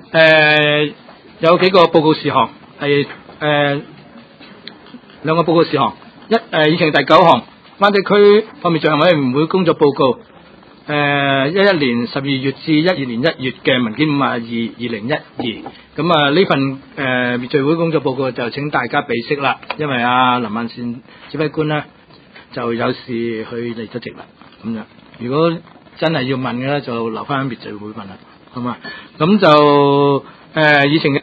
有幾個報告事項係兩個報告事項，議程第9項，灣地區方面進行委員會工作報告，11年12月至12年1月嘅文件52/2012，咁呢份滅罪會工作報告就請大家備悉啦，因為林萬善指揮官呢就有事去離咗席啦，咁樣如果真係要問嘅咧，就留翻喺滅罪會問啦，好嘛？咁就議程嘅